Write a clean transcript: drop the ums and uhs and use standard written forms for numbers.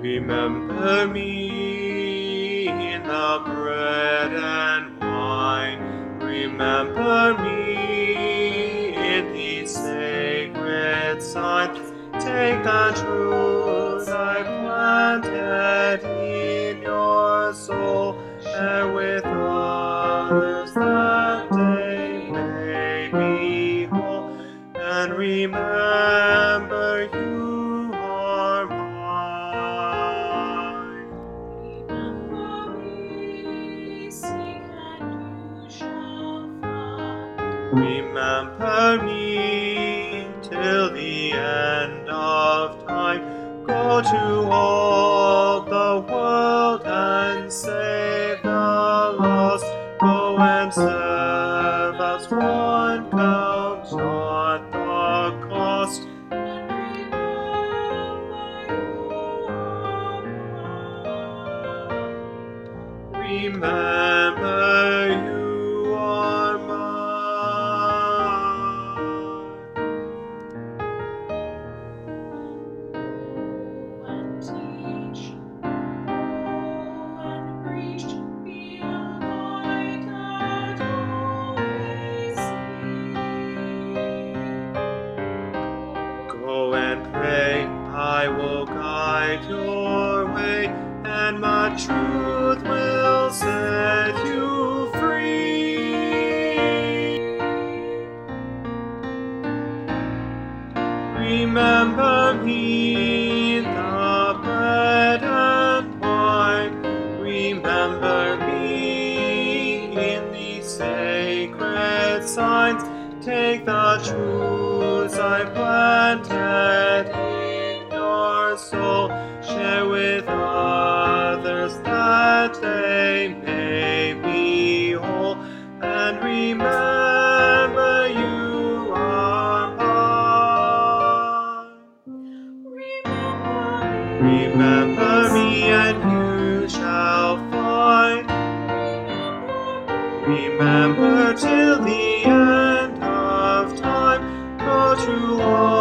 Remember me in the bread and wine. Remember me in these sacred signs. Take the truths I planted in your soul, share with others that they may be whole, and remember you are mine. Remember me, seek and you shall find. Remember me till the end of time. Go to all the world and save the lost. Go and serve as one, count not the cost. And remember you are mine. Remember you are mine. Go and teach, go and preach, be a light that always sees. Go and pray, I will guide your way, and my truth will set you free. Remember me in the bread and wine. Remember me in these sacred signs. Take the truths I planted in your soul, share with others that they may be whole, and remember you are mine. Remember me and you shall find. Remember till the end of time. Go to all